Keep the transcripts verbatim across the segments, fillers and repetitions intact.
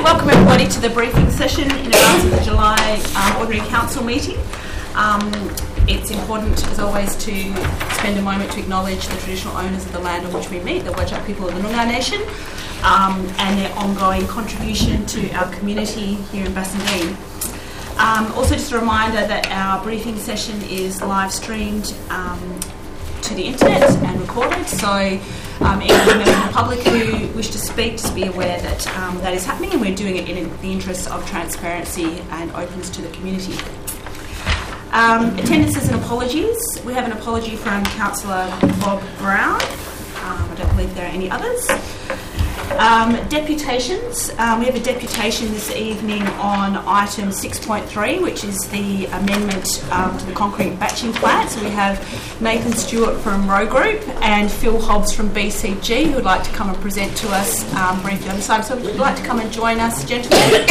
welcome everybody to the briefing session in advance of the July um, Ordinary Council meeting. Um, it's important, as always, to spend a moment to acknowledge the traditional owners of the land on which we meet, the Whadjuk people of the Noongar Nation, um, and their ongoing contribution to our community here in Bassendean. Um, also, just a reminder that our briefing session is live streamed um, to the internet and recorded, so um, any members of the public who wish to speak, just be aware that um, that is happening, and we're doing it in the interest of transparency and openness to the community. Um, attendances and apologies. We have an apology from Councillor Bob Brown. Um, I don't believe there are any others. Um, deputations. Um, we have a deputation this evening on item six point three, which is the amendment um, to the concrete batching plant. So we have Nathan Stewart from Row Group and Phil Hobbs from B C G who would like to come and present to us um, briefly on the side. So would you like to come and join us, gentlemen?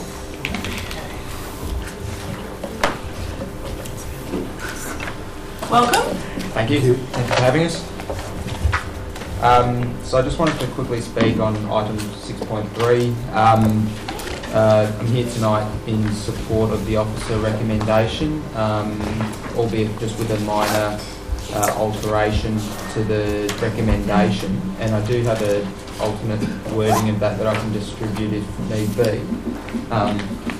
Welcome. Thank you. Thank you for having us. Um, so I just wanted to quickly speak on item six point three. Um, uh, I'm here tonight in support of the officer recommendation, um, albeit just with a minor uh, alteration to the recommendation. And I do have an alternate wording of that that I can distribute if need be. Um,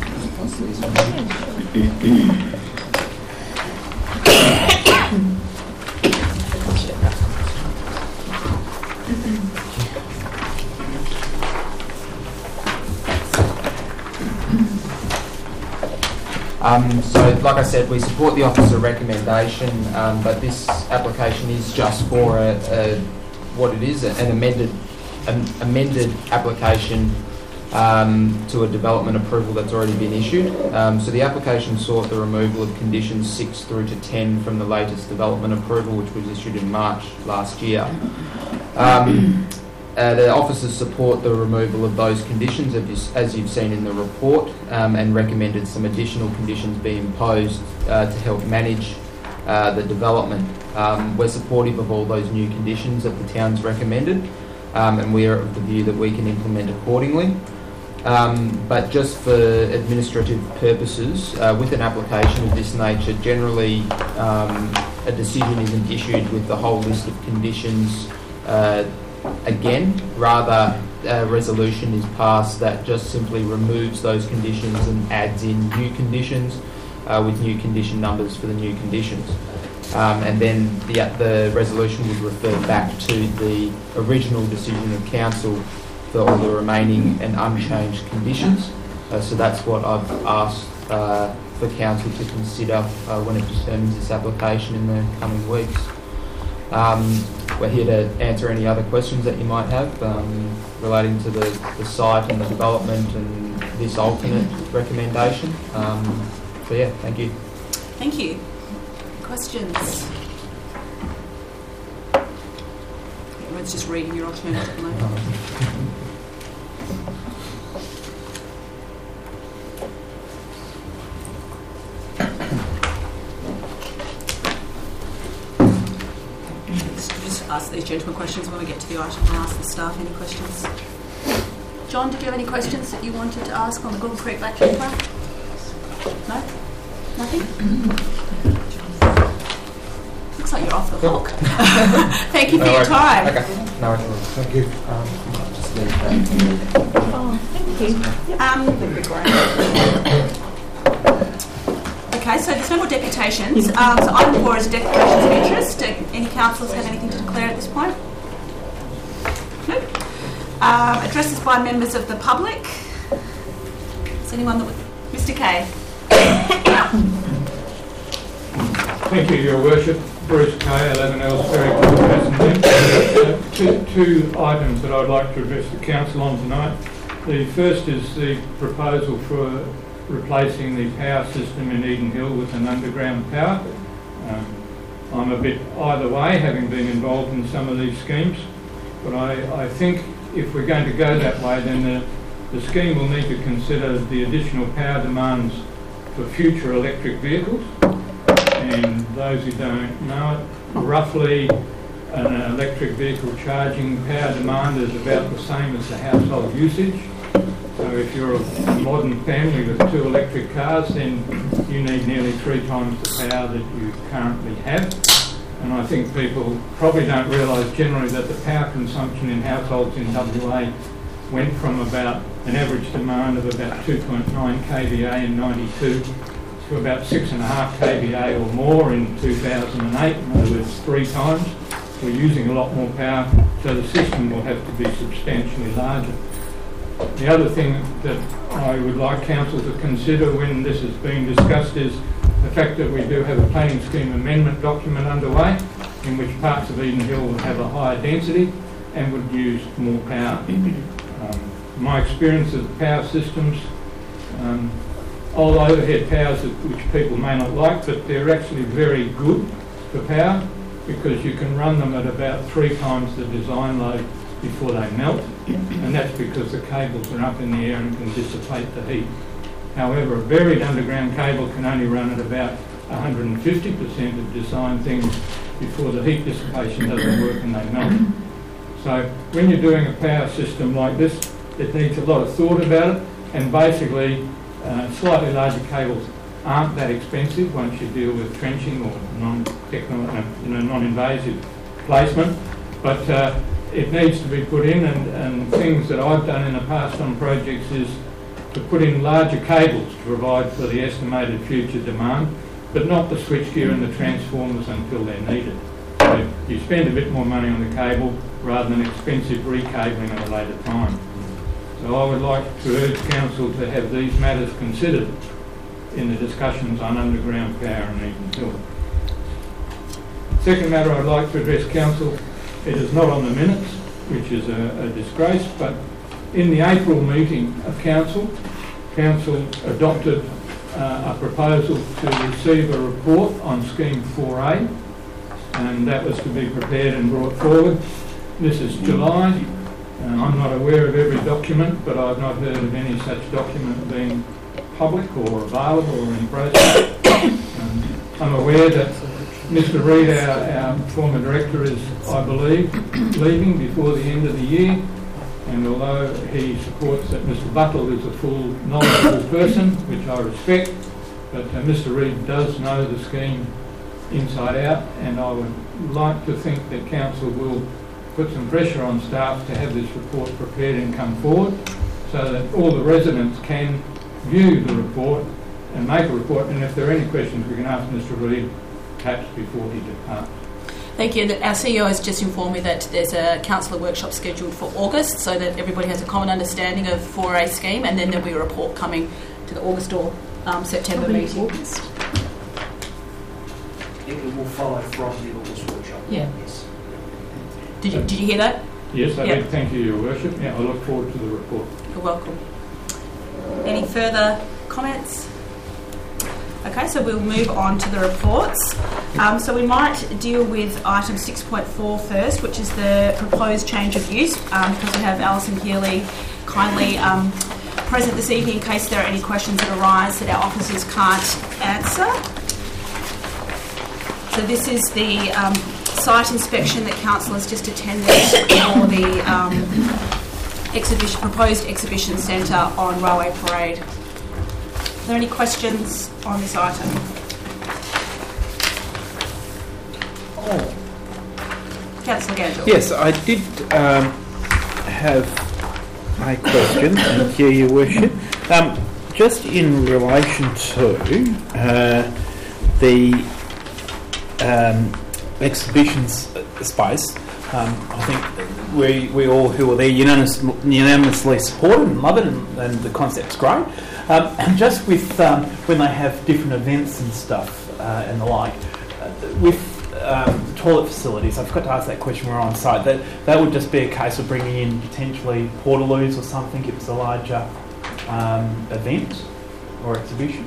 Um, so, like I said, we support the officer recommendation, um, but this application is just for a, a, what it is, an amended, an amended application um, to a development approval that's already been issued. Um, so the application sought the removal of conditions six through to ten from the latest development approval, which was issued in March last year. Um, Uh, the officers support the removal of those conditions, as you've seen in the report, um, and recommended some additional conditions be imposed uh, to help manage uh, the development. Um, we're supportive of all those new conditions that the town's recommended, um, and we are of the view that we can implement accordingly. Um, but just for administrative purposes, uh, with an application of this nature, generally um, a decision isn't issued with the whole list of conditions uh, again. Rather, a resolution is passed that just simply removes those conditions and adds in new conditions uh, with new condition numbers for the new conditions. Um, and then the, the resolution would refer back to the original decision of council for all the remaining and unchanged conditions. Uh, so that's what I've asked uh, for council to consider uh, when it determines this application in the coming weeks. Um, we're here to answer any other questions that you might have um, relating to the, the site and the development and this alternate recommendation. Um, so yeah, thank you. Thank you. Questions? Everyone's just reading your alternative at the moment. Ask these gentlemen questions when we get to the item. I'll ask the staff any questions. John, did you have any questions that you wanted to ask on the Goulburn Creek battery plant? No? Nothing? Looks like you're off the hook. Thank you for no, your time. Okay. No, thank you. Um, just leave that. Oh, thank you. Um, Okay, so there's no more deputations. Um, so item four is a declaration of interest. Do any councillors have anything to declare at this point? No. Um, addresses by members of the public. Is anyone that would... Mister Kay. Thank you, Your Worship. Bruce Kay, eleven Elsbury Court, uh, two, two items that I'd like to address the council on tonight. The first is the proposal for replacing the power system in Eden Hill with an underground power. Um, I'm a bit either way, having been involved in some of these schemes, but I, I think if we're going to go that way, then the, the scheme will need to consider the additional power demands for future electric vehicles. And those who don't know it, roughly an electric vehicle charging power demand is about the same as the household usage. So if you're a modern family with two electric cars, then you need nearly three times the power that you currently have. And I think people probably don't realise generally that the power consumption in households in W A went from about an average demand of about two point nine k V A in ninety-two to about six point five k V A or more in two thousand eight, in other words, three times. We're using a lot more power, so the system will have to be substantially larger. The other thing that I would like Council to consider when this is being discussed is the fact that we do have a planning scheme amendment document underway in which parts of Eden Hill will have a higher density and would use more power. Um, my experience of power systems, um, old overhead powers which people may not like, but they're actually very good for power because you can run them at about three times the design load before they melt, and that's because the cables are up in the air and can dissipate the heat. However, a buried underground cable can only run at about one hundred fifty percent of design things before the heat dissipation doesn't work and they melt. So when you're doing a power system like this, it needs a lot of thought about it, and basically uh, slightly larger cables aren't that expensive once you deal with trenching or non-techno, uh, you know, non-invasive placement, but uh, it needs to be put in, and, and things that I've done in the past on projects is to put in larger cables to provide for the estimated future demand, but not the switchgear and the transformers until they're needed. So you spend a bit more money on the cable rather than expensive recabling at a later time. So I would like to urge Council to have these matters considered in the discussions on underground power in Eden Hill. Second matter I'd like to address Council, it is not on the minutes, which is a, a disgrace, but in the April meeting of Council, Council adopted uh, a proposal to receive a report on Scheme four A, and that was to be prepared and brought forward. This is July. Uh, I'm not aware of every document, but I've not heard of any such document being public or available or in process. Um, I'm aware that Mister Reid, our, our former director, is, I believe, leaving before the end of the year, and although he supports that Mister Buttle is a full, knowledgeable person, which I respect, but uh, Mister Reid does know the scheme inside out, and I would like to think that Council will put some pressure on staff to have this report prepared and come forward so that all the residents can view the report and make a report, and if there are any questions we can ask Mister Reid perhaps before he departs. Thank you. Our C E O has just informed me that there's a councillor workshop scheduled for August so that everybody has a common understanding of four A scheme, and then there'll be a report coming to the August or um, September Probably meeting. August. It will follow from the August workshop. Yeah. Yes. Did you, did you hear that? Yes, I Yeah. did. Thank you, Your Worship. Yeah, I look forward to the report. You're welcome. Any further comments? Okay, so we'll move on to the reports. Um, so we might deal with item six point four first, which is the proposed change of use, um, because we have Alison Healy kindly um, present this evening in case there are any questions that arise that our officers can't answer. So this is the um, site inspection that Council has just attended for the um, exhibition, proposed exhibition centre on Railway Parade. Are there any questions on this item? Oh. Councillor Gandel. Yes, I did um, have a question, thank you, Your Worship. Um, just in relation to uh, the um, exhibition space, um, I think we, we all who were there unanimously, unanimously support it and love it, and, and the concept's great. Um, and just with um, when they have different events and stuff uh, and the like, uh, with um, toilet facilities, I forgot to ask that question when we were on site, that, that would just be a case of bringing in potentially portaloos or something if it's a larger um, event or exhibition.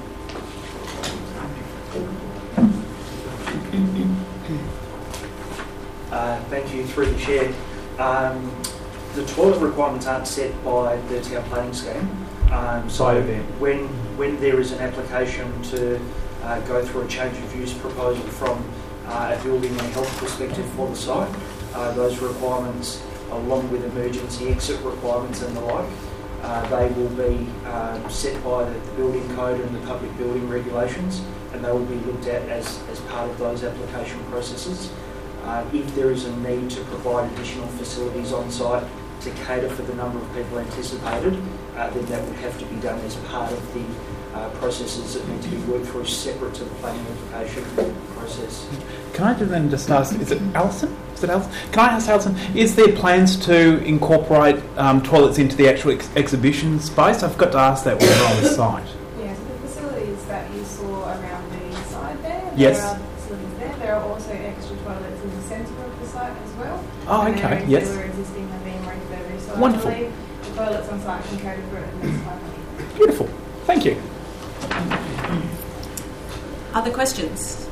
Uh, thank you, through the chair. Um, the toilet requirements aren't set by the town planning scheme. Um, so By event. when when there is an application to uh, go through a change of use proposal from uh, a building and health perspective for the site, uh, those requirements, along with emergency exit requirements and the like, Uh, they will be uh, set by the, the building code and the public building regulations, and they will be looked at as, as part of those application processes. Uh, if there is a need to provide additional facilities on site to cater for the number of people anticipated, uh, then that would have to be done as part of the uh, processes that need to be worked through separate to the planning application process. Can I then just ask, is it Alison? Is it Alison? Can I ask Alison, is there plans to incorporate um, toilets into the actual ex- exhibition space? I've got to ask that when we're on the site. Yeah, so the facilities that you saw around the side there, Yes. there are facilities there. There are also extra toilets in the centre of the site as well. Oh, And okay, areas yes. that were existing have been refurbished. So Wonderful. I believe the toilets on site can cater for at least five hundred. Beautiful. Thank you. Other questions?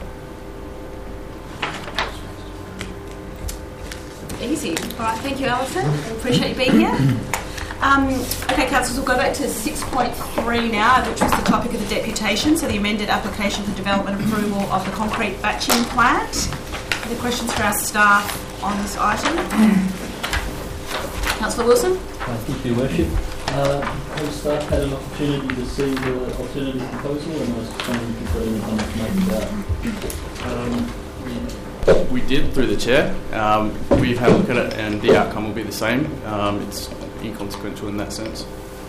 Easy. All right, thank you, Alison. Appreciate you being here. Um, okay, councillors, we'll go back to six point three now, which was the topic of the deputation, so the amended application for development approval of the concrete batching plant. Any questions for our staff on this item? Councillor Wilson? Uh, Thank you, Your Worship. Uh, Have staff had an opportunity to see the alternative proposal, and I was just wondering if you've got any information about Um, we, we did through the chair. Um, we've had a look at it, and the outcome will be the same. Um, it's inconsequential in that sense.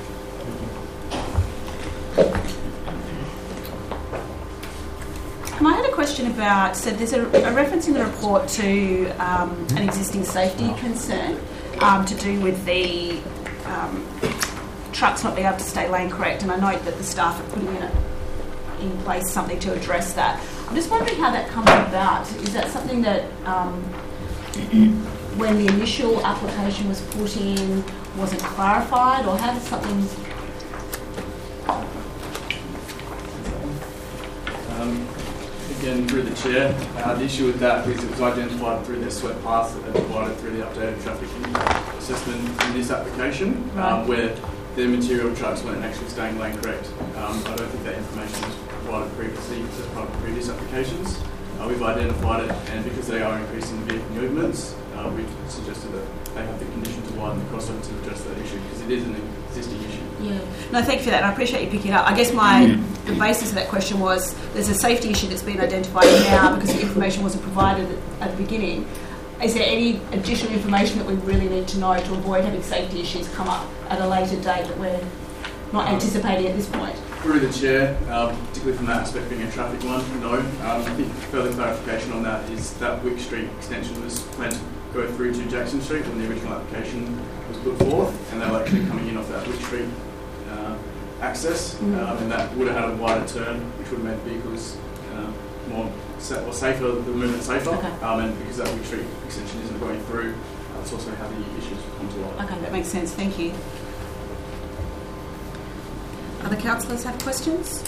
Um, I had a question about, so there's a, a reference in the report to um, an existing safety concern um, to do with the um, trucks not being able to stay lane correct, and I note that the staff are putting in, a, in place something to address that. I'm just wondering how that comes about. Is that something that um, when the initial application was put in wasn't clarified, or how does something... Um, again, through the chair, uh, the issue with that is it was identified through their sweat paths that they provided through the updated traffic assessment in this application, Right. um, where their material trucks weren't actually staying lane correct. Um, I don't think that information was provided previously as part of previous applications. Uh, we've identified it, and because they are increasing the vehicle movements, uh, we've suggested that they have the condition to widen the crossover to address that issue, because it is an existing issue. Yeah. No, thank you for that, and I appreciate you picking it up. I guess my the basis of that question was there's a safety issue that's been identified now because the information wasn't provided at the beginning. Is there any additional information that we really need to know to avoid having safety issues come up at a later date that we're not anticipating at this point? Through the chair, um, particularly from that aspect being a traffic one, no. Um, I think further clarification on that is that Wick Street extension was planned to go through to Jackson Street when the original application was put forth, and they were actually coming in off that Wick Street uh, access, Mm. um, and that would have had a wider turn, which would have made vehicles uh, more sa- or safer, the movement safer, Okay. um, and because that Wick Street extension isn't going through, uh, that's also how the issues come to light. Okay, that makes sense. Thank you. Other councillors have questions?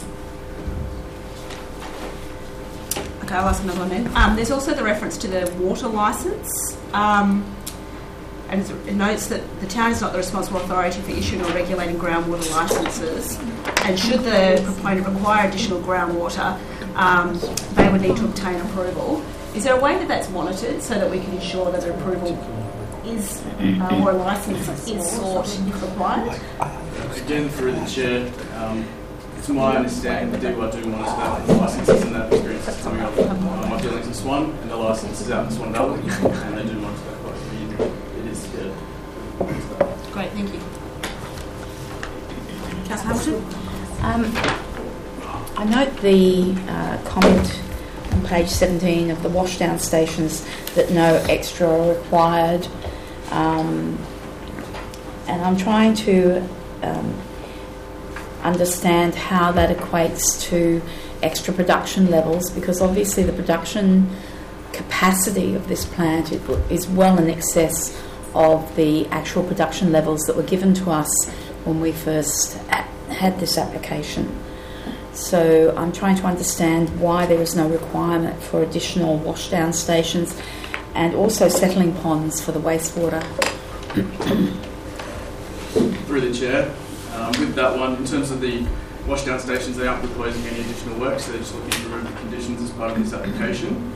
Okay, I'll ask another one then. Um, there's also the reference to the water licence, um, and it notes that the town is not the responsible authority for issuing or regulating groundwater licences, and should the proponent require additional groundwater, um, they would need to obtain approval. Is there a way that that's monitored so that we can ensure that an approval is, uh, or a licence is sought if required? Again, through the chair, um, it's my understanding that D Y do monitor that the licences and that experience is coming up. Um, my dealings in Swan, and the licence is out in Swan Valley, and they do monitor that quite heavily. It is scared. Great, thank you. Councillor Hamilton? Um, I note the uh, comment on page seventeen of the washdown stations that no extra are required, um, and I'm trying to um, understand how that equates to extra production levels, because obviously the production capacity of this plant is well in excess of the actual production levels that were given to us when we first had this application. So I'm trying to understand why there is no requirement for additional washdown stations and also settling ponds for the wastewater. Through the chair, um, with that one, in terms of the washdown stations, they aren't proposing any additional work, so they're just looking to remove the conditions as part of this application.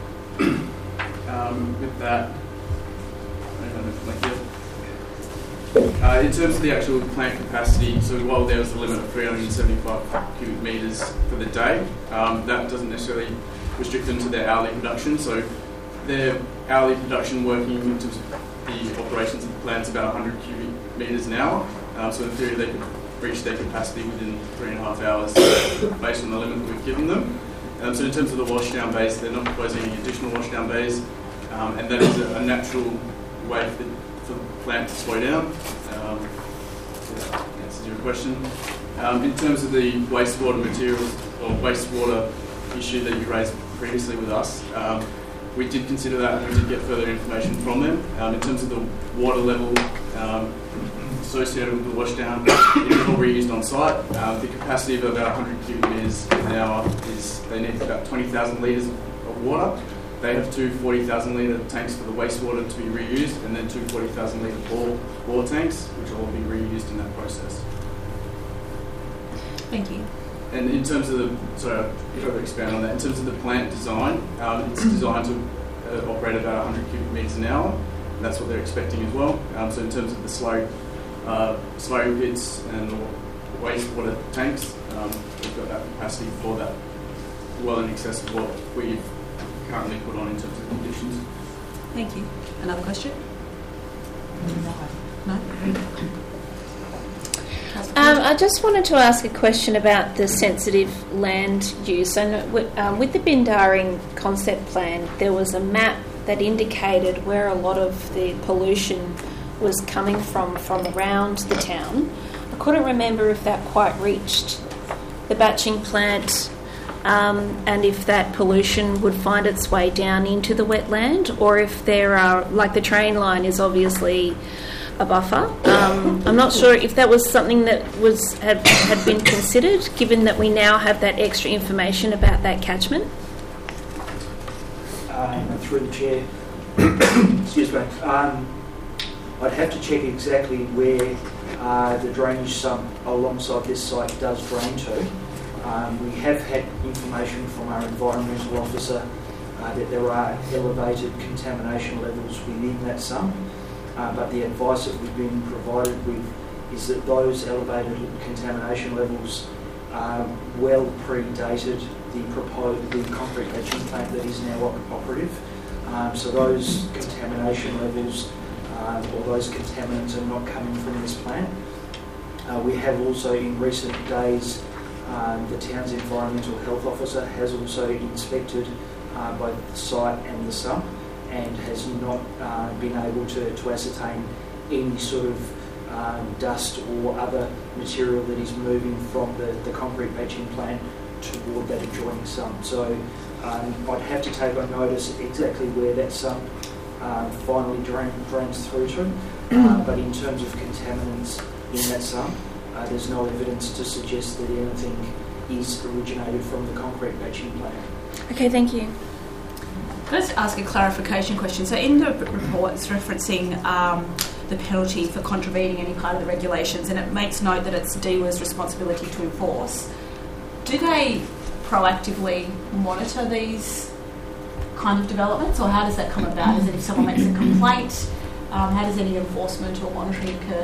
um, with that, I don't have anything like that. Uh, in terms of the actual plant capacity, so while there was the limit of three hundred seventy-five cubic metres for the day, um, that doesn't necessarily restrict them to their hourly production. So their hourly production working in terms of the operations of the plant is about one hundred cubic metres an hour. Um, so in theory, they could reach their capacity within three and a half hours based on the limit that we've given them. Um, so in terms of the washdown bays, they're not proposing any additional washdown bays, um, and that is a, a natural way for the, for the plant to slow down. Um, so that answers your question. Um, in terms of the wastewater materials or wastewater issue that you raised previously with us, um, we did consider that and we did get further information from them. Um, in terms of the water level um, associated with the washdown, it is all reused on site. Uh, the capacity of about one hundred cubic metres an hour is they need about twenty thousand litres of water. They have two forty thousand litre tanks for the wastewater to be reused, and then two forty thousand litre bore, bore tanks, which will all be reused in that process. Thank you. And in terms of the, sorry, if I could expand on that, in terms of the plant design, um, it's designed to uh, operate about one hundred cubic metres an hour. And that's what they're expecting as well. Um, so in terms of the slow, uh, slurry pits and wastewater tanks, um, we've got that capacity for that, well in excess of what we've currently put on in terms of conditions. Thank you. Another question? No? Um, I just wanted to ask a question about the sensitive land use. And um, with the Bindaring concept plan, there was a map that indicated where a lot of the pollution was coming from, from around the town. I couldn't remember if that quite reached the batching plant, um, and if that pollution would find its way down into the wetland, or if there are, like the train line is obviously a buffer. Um, I'm not sure if that was something that was had, had been considered, given that we now have that extra information about that catchment. Um, through the chair, excuse me. Um, I'd have to check exactly where uh, the drainage sump alongside this site does drain to. Um, we have had information from our environmental officer uh, that there are elevated contamination levels within that sump. Uh, but the advice that we've been provided with is that those elevated contamination levels um, well predated the proposed the concrete batching plant that is now op- operative. Um, so those contamination levels um, or those contaminants are not coming from this plant. Uh, we have also in recent days um, the town's environmental health officer has also inspected uh, both the site and the sump, and has not uh, been able to, to ascertain any sort of um, dust or other material that is moving from the, the concrete batching plant toward that adjoining sump. So um, I'd have to take on notice exactly where that sump um, finally drain, drains through to, uh, but in terms of contaminants in that sump, uh, there's no evidence to suggest that anything is originated from the concrete batching plant. Okay, thank you. Can I just ask a clarification question? So in the report, it's referencing um, the penalty for contravening any part of the regulations, and it makes note that it's D W A's responsibility to enforce. Do they proactively monitor these kind of developments, or how does that come about? Is it if someone makes a complaint? Um, how does any enforcement or monitoring occur?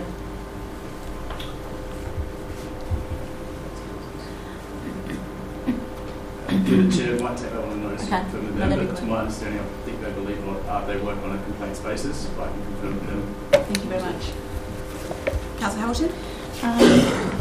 The chair might take that on notice Okay. confirm with No, them, that'd be but to great. my understanding, I think they believe or uh, they work on a complaints basis, but I can confirm with them. Thank you very much. Councillor Hamilton? Um,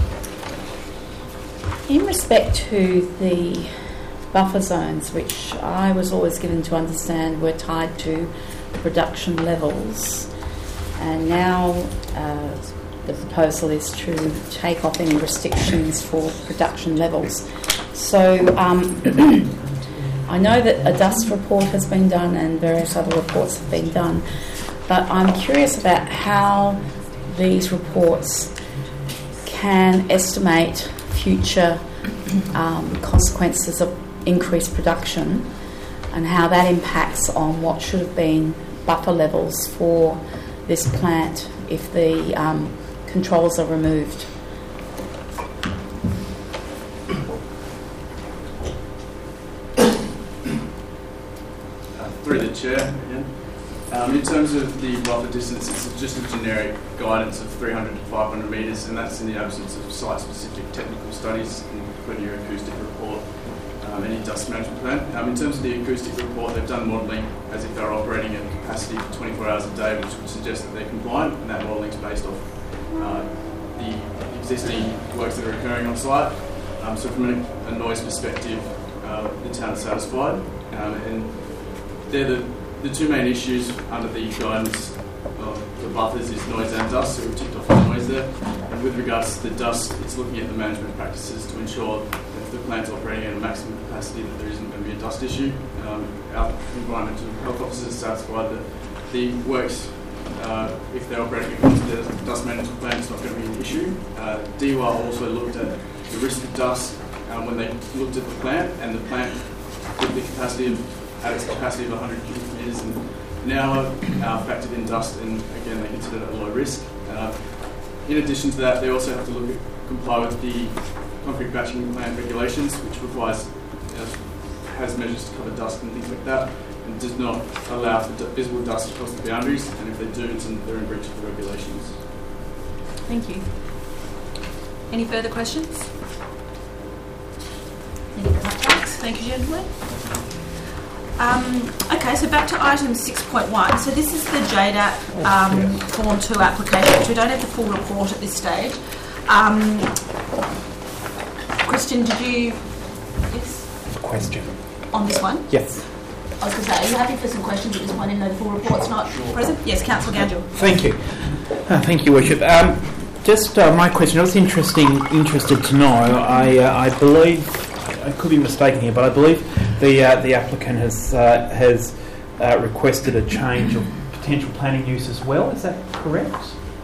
in respect to the buffer zones, which I was always given to understand were tied to production levels, and now uh, the proposal is to take off any restrictions for production levels. So um, I know that a dust report has been done and various other reports have been done, but I'm curious about how these reports can estimate future um, consequences of increased production and how that impacts on what should have been buffer levels for this plant if the um, controls are removed. Through the chair again. Um, in terms of the buffer distance, it's just a generic guidance of three hundred to five hundred metres, and that's in the absence of site-specific technical studies, including your acoustic report, um, any dust management plan. Um, in terms of the acoustic report, they've done modelling as if they're operating at capacity for twenty-four hours a day, which would suggest that they're compliant, and that modelling is based off uh, the existing works that are occurring on site. Um, so from a, a noise perspective, uh, the town is satisfied, um, and they're the The two main issues under the guidance of the buffers is noise and dust, so we've ticked off the noise there. And with regards to the dust, it's looking at the management practices to ensure that if the plant's operating at a maximum capacity that there isn't going to be a dust issue. Um, our environmental health officers are satisfied that the works, uh, if they're operating according to the dust management plan, it's not going to be an issue. Uh, D W A also looked at the risk of dust um, when they looked at the plant, and the plant with the capacity of at its capacity of one hundred cubic metres an hour, uh, factored in dust, and again they consider that a low risk. Uh, in addition to that, they also have to look at, comply with the concrete batching plant regulations, which requires uh, has measures to cover dust and things like that, and does not allow for d- visible dust across the boundaries. And if they do, it's in, they're in breach of the regulations. Thank you. Any further questions? Any contacts? Thank you, gentlemen. Um, okay, so back to item six point one. So this is the J D A P um, Form two application, which we don't have the full report at this stage. Um, Christian, did you... Yes? Question. On this one? Yes. I was going to say, are you happy for some questions at this point, even though the full report's not present? Yes, Councillor Gandil. Thank you. Uh, thank you, Worship. Um, just uh, my question, I was interesting, interested to know, I, uh, I believe, I could be mistaken here, but I believe the uh, the applicant has uh, has uh, requested a change of potential planning use as well. Is that correct?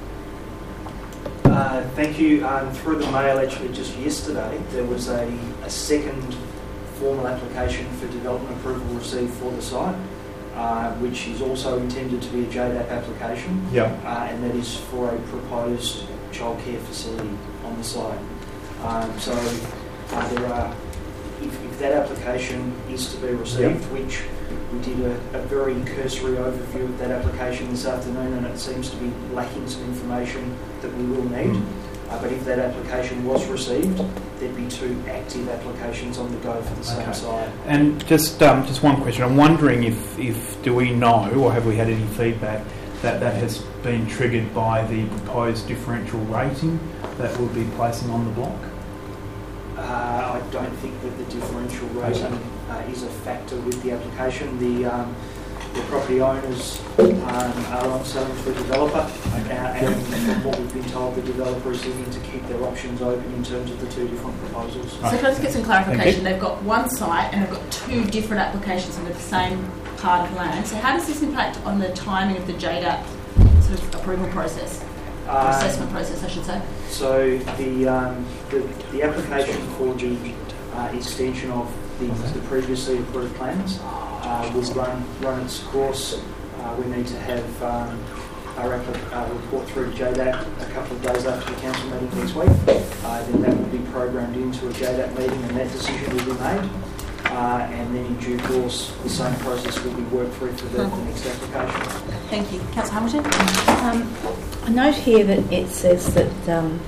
Uh, thank you. Um, through the mail, actually, just yesterday, there was a, a second formal application for development approval received for the site, uh, which is also intended to be a J D A P application. Yeah. Uh, and that is for a proposed childcare facility on the site. Um, so uh, there are. If, if that application is to be received, yep. which we did a, a very cursory overview of that application this afternoon, and it seems to be lacking some information that we will need. Uh, but if that application was received, there'd be two active applications on the go for the same okay. site. And just um, just one question. I'm wondering if, if do we know, or have we had any feedback that that has been triggered by the proposed differential rating that we'll be placing on the block? Uh, I don't think that the differential rating uh, is a factor with the application. The um, the property owners um, are on selling to a developer, okay. uh, and from what we've been told, the developer is looking to keep their options open in terms of the two different proposals. So can I just get some clarification? They've got one site and they've got two different applications under the same part of land. So how does this impact on the timing of the J D A P sort of approval process? Um, assessment process, I should say. So the um, the, the application for the uh, extension of the, the previously approved plans uh, will run run its course. Uh, we need to have um, our applic- uh, report through to J D A P a couple of days after the council meeting next week. Uh, then that will be programmed into a J D A P meeting, and that decision will be made. Uh, and then in due course, the same process will be worked through for the, the next application. Thank you. Councillor Hamilton? Um, I note here that it says that um,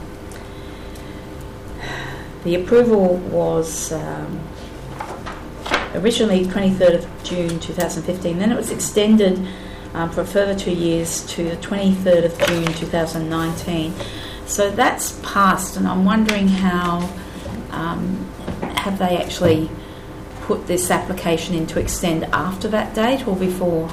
the approval was um, originally twenty-third of June two thousand fifteen, then it was extended um, for a further two years to the twenty-third of June two thousand nineteen. So that's passed, and I'm wondering how um, have they actually put this application in to extend after that date or before?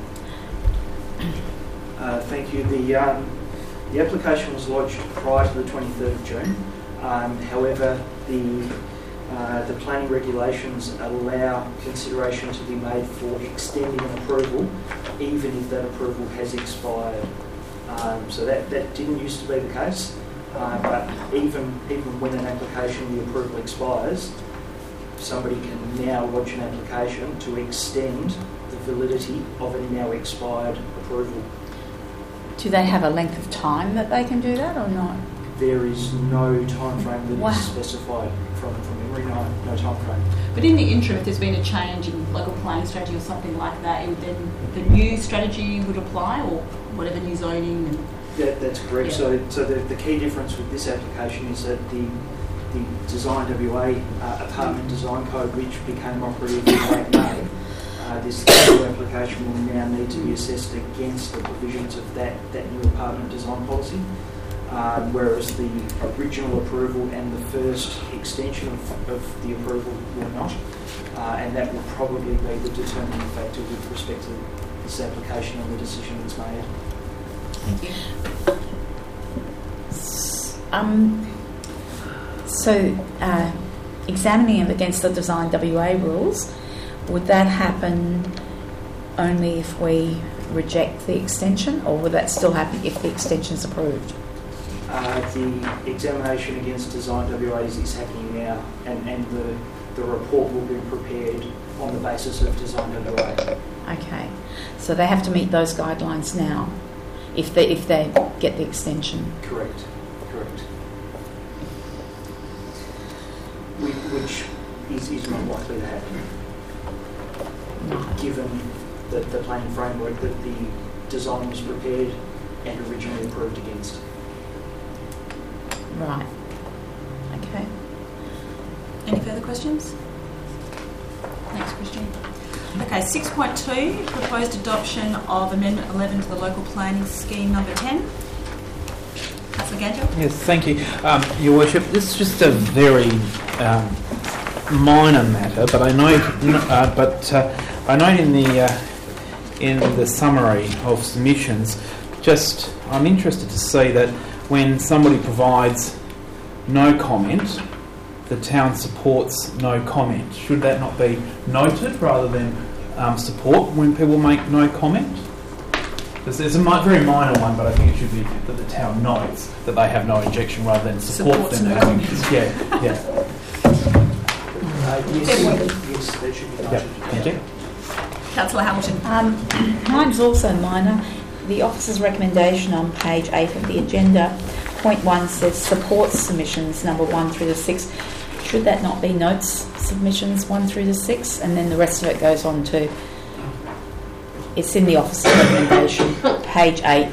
Uh, thank you. The um, the application was lodged prior to the twenty-third of June. Um, however, the uh, the planning regulations allow consideration to be made for extending an approval, even if that approval has expired. Um, so that, that didn't used to be the case, uh, but even even when an application, the approval expires, somebody can now lodge an application to extend the validity of a now expired approval. Do they have a length of time that they can do that or not? There is no time frame that wow. is specified from, from memory, no, no time frame. But in the interim, if there's been a change in local planning strategy or something like that, it would then the new strategy would apply, or whatever new zoning and... That, that's correct. Yeah. So, so the, the key difference with this application is that the the Design W A uh, Apartment Design Code, which became operative in late May, uh, this new application will now need to be assessed against the provisions of that, that new apartment design policy. Uh, whereas the original approval and the first extension of, of the approval were not. Uh, and that will probably be the determining factor with respect to this application and the decision that's made. Thank you. Um, so, uh, examining it against the Design W A rules, would that happen only if we reject the extension, or would that still happen if the extension is approved? Uh, the examination against Design W A is, is happening now, and, and the, the report will be prepared on the basis of Design W A. Okay, so they have to meet those guidelines now, if they if they get the extension. Correct, correct. Which is, is not likely to happen, given the, the planning framework that the design was prepared and originally approved against. Right. Okay. Any further questions? Next question. Okay, six point two, proposed adoption of Amendment eleven to the Local Planning Scheme Number ten. Councillor Gangel? Yes, thank you. Um, Your Worship, this is just a very um, minor matter, but I note, uh, but uh, I note in the uh, in the summary of submissions, just I'm interested to see that when somebody provides no comment, the town supports no comment. Should that not be noted rather than um, support when people make no comment? There's, there's a mi- very minor one, but I think it should be that the town notes that they have no objection rather than support Supports them. no having- comment. Yeah, yeah. Uh, yes, yes, that should be yeah. noted. Thank you. Councillor Hamilton? Um, mine's also minor. The officer's recommendation on page eight of the agenda, point one says supports submissions number one through to six. Should that not be notes submissions one through to six? And then the rest of it goes on to, it's in the officer's recommendation, page eight.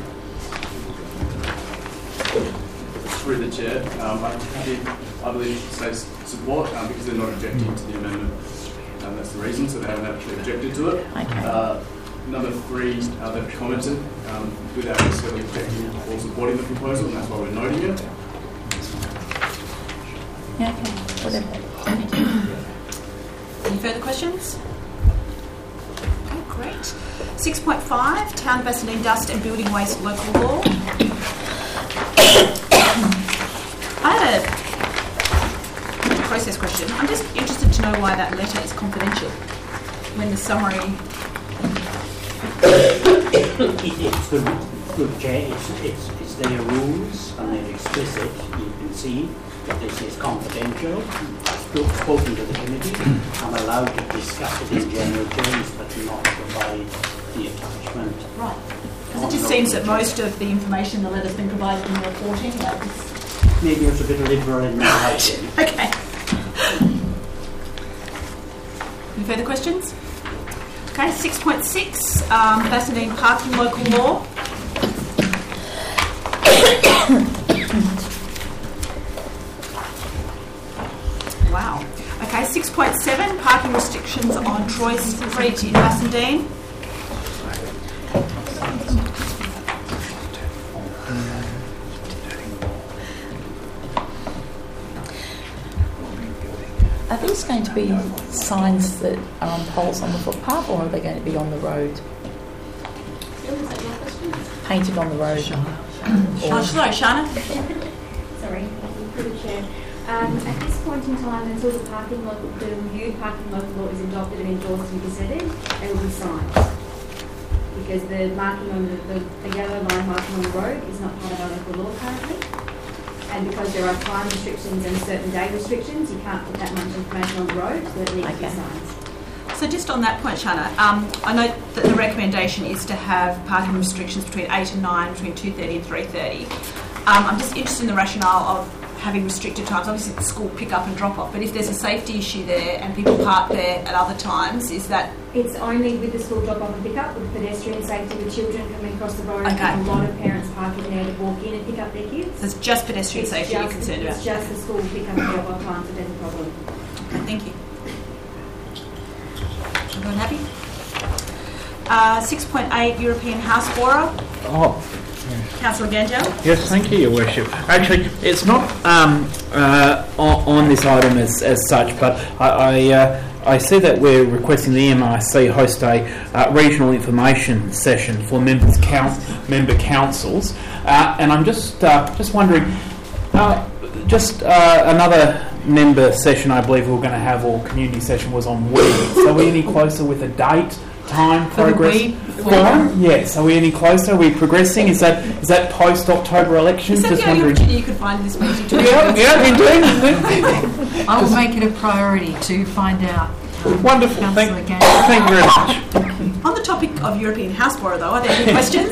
Through the chair, um, I, I believe it says support um, because they're not objecting to the amendment. Um, that's the reason, so they haven't actually objected to it. Okay. Uh, number three, uh, they've commented um, without necessarily objecting or supporting the proposal, and that's why we're noting it. Yeah, okay. Whatever. Any further questions? Okay, great. six point five, Town of Bassendean Dust and Building Waste Local Law. I had a process question. I'm just interested to know why that letter is confidential when the summary... It's the good chair, it's, it's, it's their rules and they're explicit. You can see that this is confidential. I've spoken to the committee. I'm allowed to discuss it in general terms but not provide the attachment. Right. Because it just seems that most of the information in the letter's been provided in the reporting. Like this. Maybe it's a bit liberal in my writing. Okay. Any further questions? Okay, six point six, um, Bassendean Parking Local Law. Wow. Okay, six point seven, parking restrictions on Troy Street in Bassendean. Are these going to be signs that are on poles on the footpath, or are they going to be on the road? Painted on the road? Oh, sorry, Shana. Sorry, through the chair. Um, at this point in time, until the parking local, the reviewed parking local law is adopted and endorsed and gazetted, they will be signs. Because the marking on the, the, the yellow line marking on the road is not part of our local law currently. And because there are time restrictions and certain day restrictions, you can't put that much information on the road, so it needs Okay. to be signs. So just on that point, Shana, um, I know that the recommendation is to have parking restrictions between eight and nine, between two thirty and three thirty. Um, I'm just interested in the rationale of having restricted times. Obviously, the school pick up and drop off, but if there's a safety issue there and people park there at other times, is that It's only with the school drop-off and pick-up, with pedestrian safety, with children coming across the road, Okay. and a lot of parents parking there to walk in and pick up their kids. there's just pedestrian It's safety you're just- concerned It's about? just the school pick-up and drop-off times that there's a problem. Okay, thank you. Everyone happy? Uh, six point eight, European House Borer. Oh, Councillor Gangel. yes, thank you, Your Worship. Actually, it's not um, uh, on, on this item as, as such, but I, I, uh, I see that we're requesting the M I C host a uh, regional information session for members count, member councils, uh, and I'm just uh, just wondering, uh, just uh, another member session I believe we were going to have, or community session, was on weeds. Are we any closer with a date? Time, For the progress, weed forum? Yes. Are we any closer? Are we progressing? Is that is that post October election? Is that Just the only wondering. opportunity you could find in this meeting? To Yeah, yeah, indeed. I will make it a priority to find out. Um, Wonderful. Councillor Thank, Gay. thank you very much. On the topic of European House Borer, though, are there any questions?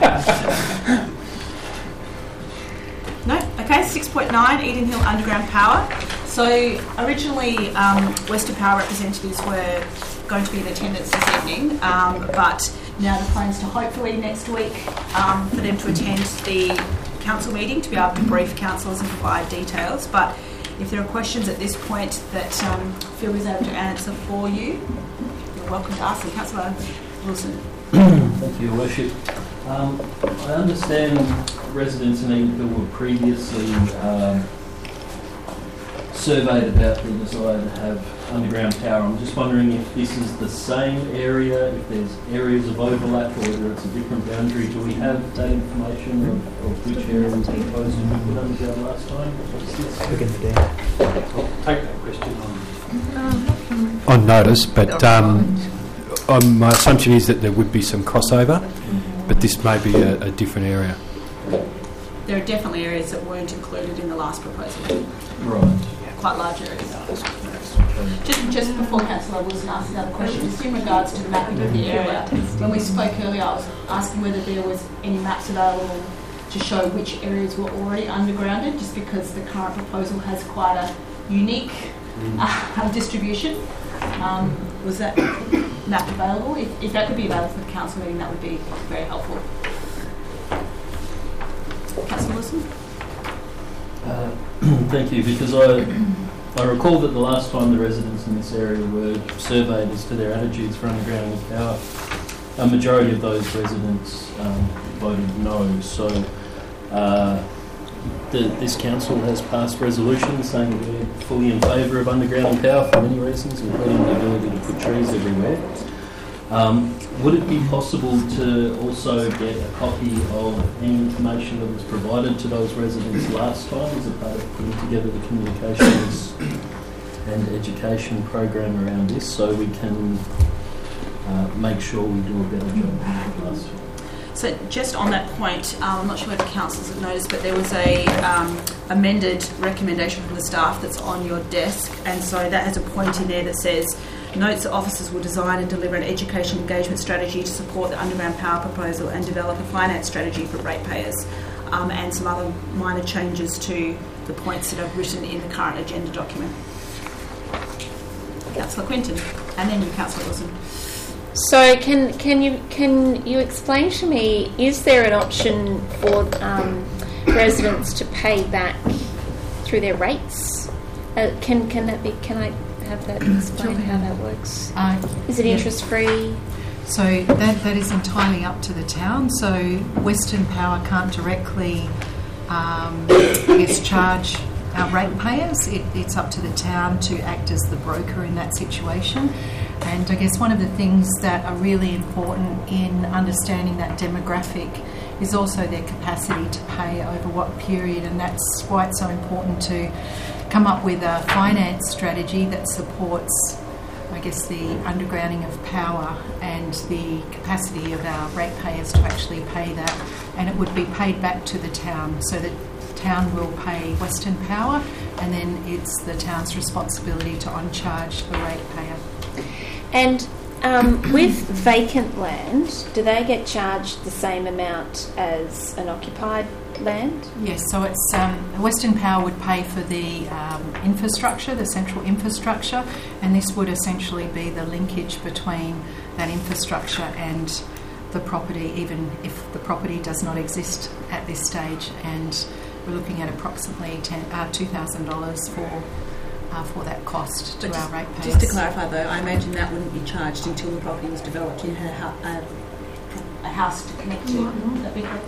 No? Okay, six point nine, Eden Hill Underground Power. So originally, um, Western Power representatives were going to be in attendance this evening, um, but now the plans to hopefully next week um, for them to attend the council meeting to be able to brief councillors and provide details. But if there are questions at this point that um, Phil is able to answer for you, you're welcome to ask them. Councillor Wilson. Thank you, Your Worship. Um, I understand residents in Edenville were previously um, surveyed about the desire to have underground power. I'm just wondering if this is the same area, if there's areas of overlap, or whether it's a different boundary. Do we have that information of, of which area was proposed to be put underground last time? I'll take that question on, on notice, but um, um, my assumption is that there would be some crossover, but this may be a, a different area. There are definitely areas that weren't included in the last proposal. Right. Quite large areas. Just, just before Councillor Wilson asks another question, just in regards to the mapping of the area, when we spoke earlier, I was asking whether there was any maps available to show which areas were already undergrounded, just because the current proposal has quite a unique uh, distribution. Um, was that map available? If, if that could be available for the council meeting, that would be very helpful. Councillor Wilson? Uh, thank you, because I I recall that the last time the residents in this area were surveyed as to their attitudes for underground power, a majority of those residents um, voted no. So uh, the, this council has passed resolutions saying that we're fully in favour of underground power for many reasons, including the ability to put trees everywhere. Um, would it be possible to also get a copy of any information that was provided to those residents last time as a part of putting together the communications and education program around this, so we can uh, make sure we do a better job than last time? So just on that point, um, I'm not sure whether councillors have noticed, but there was a um, amended recommendation from the staff that's on your desk, and so that has a point in there that says notes that officers will design and deliver an education engagement strategy to support the underground power proposal and develop a finance strategy for ratepayers, um, and some other minor changes to the points that are written in the current agenda document. Councillor Quinton, and then you, Councillor Wilson. So can can you can you explain to me, is there an option for um, residents to pay back through their rates? Uh, can can that be? Can I have that explain how that works? Uh, is it yeah. interest free? So that that is entirely up to the town. So Western Power can't directly, um, I guess, charge our ratepayers. It, it's up to the town to act as the broker in that situation. And I guess one of the things that are really important in understanding that demographic is also their capacity to pay over what period, and that's why it's so important to come up with a finance strategy that supports, I guess, the undergrounding of power and the capacity of our ratepayers to actually pay that, and it would be paid back to the town, so that the town will pay Western Power, and then it's the town's responsibility to on-charge the ratepayer. And um, with vacant land, do they get charged the same amount as an occupied land? Yes, so it's um, Western Power would pay for the um, infrastructure, the central infrastructure, and this would essentially be the linkage between that infrastructure and the property, even if the property does not exist at this stage. And we're looking at approximately ten, uh, two thousand dollars for uh, for that cost to But our just, ratepayers. just to clarify though, I imagine that wouldn't be charged until the property was developed. You had a, hou- a, a house to connect to. Would that be correct?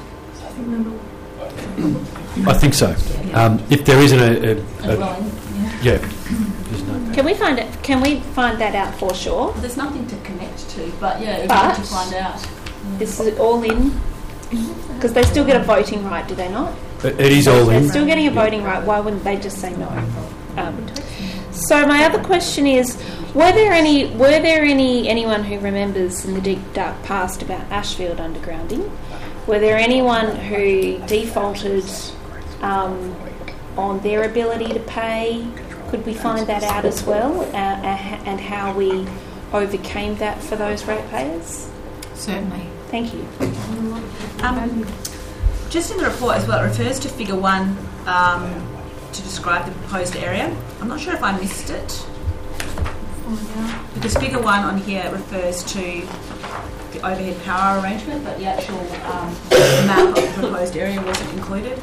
I think so. Um, if there isn't a, a, A a dwelling, yeah. yeah, there's no. Can we find it? Can we find that out for sure? Well, there's nothing to connect to, but yeah, it'd But- be good to find out. This is all in because they still get a voting right, do they not? It, it is all They're in. still getting a voting right. Why wouldn't they just say no? Um, so my other question is: Were there any? Were there any? Anyone who remembers in the deep dark past about Ashfield undergrounding? Were there anyone who defaulted um, on their ability to pay? Could we find that out as well, uh, and how we overcame that for those ratepayers? Certainly. Thank you. Um, just in the report as well, it refers to figure one um, to describe the proposed area. I'm not sure if I missed it. Because figure one on here refers to the overhead power arrangement, but the actual um, map of the proposed area wasn't included.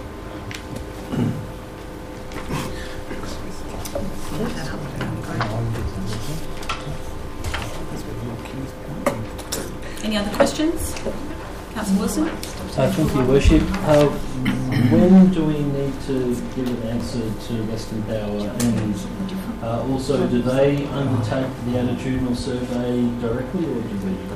Any other questions? Councillor Wilson? Uh, thank you, Your Worship. Uh, when do we need to give an answer to Western Power? And uh, also, do they undertake the attitudinal survey directly, or do we?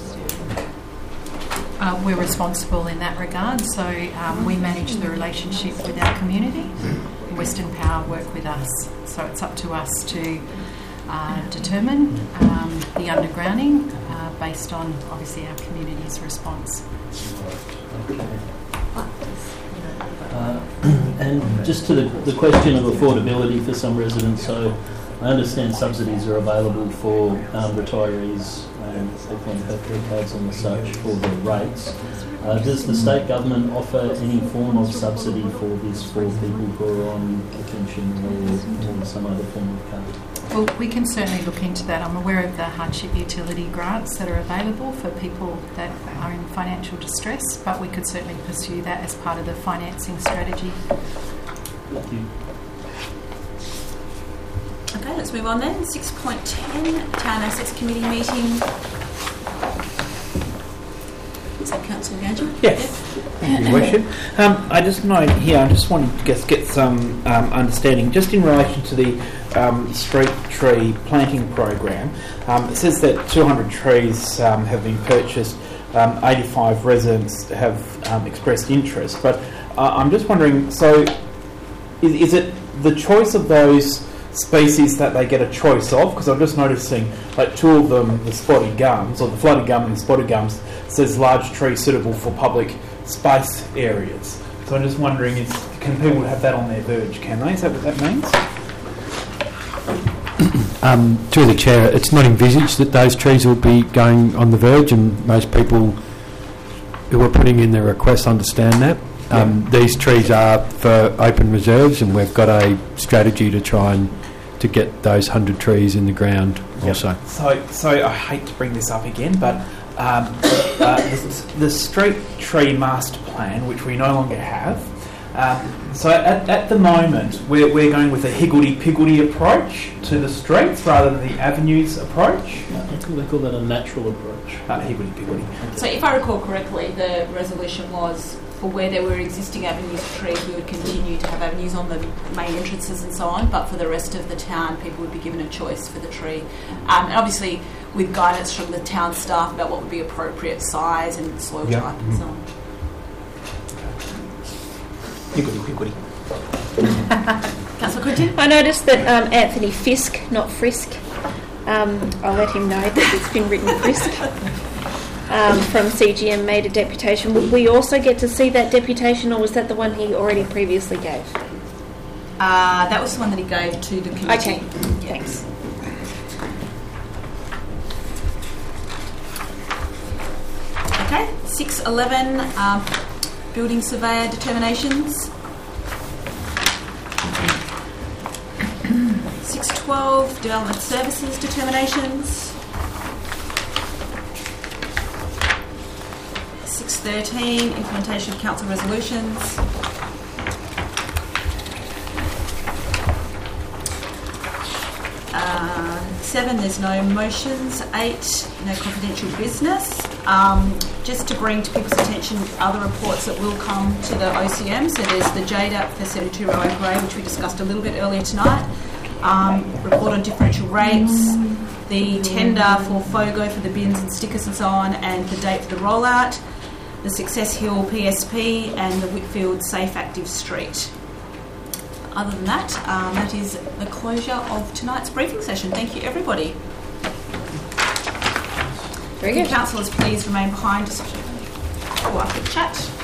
Uh, we're responsible in that regard, so um, we manage the relationship with our community. Western Power work with us, so it's up to us to uh, determine um, the undergrounding uh, based on obviously our community's response. Uh, and just to the, the question of affordability for some residents, so I understand subsidies are available for um, retirees and people on healthcare cards and such for the rates. Uh, does the state government offer any form of subsidy for this for people who are on a pension or, or some other form of card? Well, we can certainly look into that. I'm aware of the hardship utility grants that are available for people that are in financial distress, but we could certainly pursue that as part of the financing strategy. Thank you. Okay, let's move on then. six point ten, Town Assets Committee meeting. Is that Councillor Gadget? Yes. Thank you, Worship. Um, I just know here, I just wanted to get, get some um, understanding, just in relation to the um, street tree planting program. Um, it says that two hundred trees um, have been purchased, um, eighty-five residents have um, expressed interest, but uh, I'm just wondering, so is, is it the choice of those species that they get a choice of? Because I'm just noticing like two of them, the spotted gums, or the flooded gum and the spotted gums, says large tree suitable for public space areas. So I'm just wondering, is, can people have that on their verge, can they? Is that what that means? Um, through the chair, it's not envisaged that those trees will be going on the verge, and most people who are putting in their requests understand that. Um, Yeah. These trees are for open reserves, and we've got a strategy to try and to get those one hundred trees in the ground also. So, so I hate to bring this up again, but um, uh, the, the street tree master plan, which we no longer have, um, so at, at the moment we're, we're going with a higgledy-piggledy approach to the streets rather than the avenues approach. I think they call that a natural approach. Uh, higgledy-piggledy. So if I recall correctly, the resolution was for where there were existing avenues of trees, we would continue to have avenues on the main entrances and so on, but for the rest of the town, people would be given a choice for the tree. Um, and obviously with guidance from the town staff about what would be appropriate size and soil Yep. type and so on. Higgledy-piggledy. Councillor Quintin? I noticed that um, Anthony Fisk, not Frisk, um, I'll let him know that it's been written Frisk, um, from C G M made a deputation. Would we also get to see that deputation, or was that the one he already previously gave? Uh, that was the one that he gave to the committee. Okay, thanks. six eleven, um, building surveyor determinations. six twelve, development services determinations. six thirteen, implementation of council resolutions. Uh, seven, there's no motions. Eight, no confidential business. Um, just to bring to people's attention other reports that will come to the O C M. So there's the J D A P for seventy-two Rowan Grey, which we discussed a little bit earlier tonight. Um, report on differential rates, the tender for FOGO for the bins and stickers and so on, and the date for the rollout, the Success Hill P S P, and the Whitfield Safe Active Street. Other than that, um, that is the closure of tonight's briefing session. Thank you, everybody. Very good. Councillors, please remain behind just for a quick chat.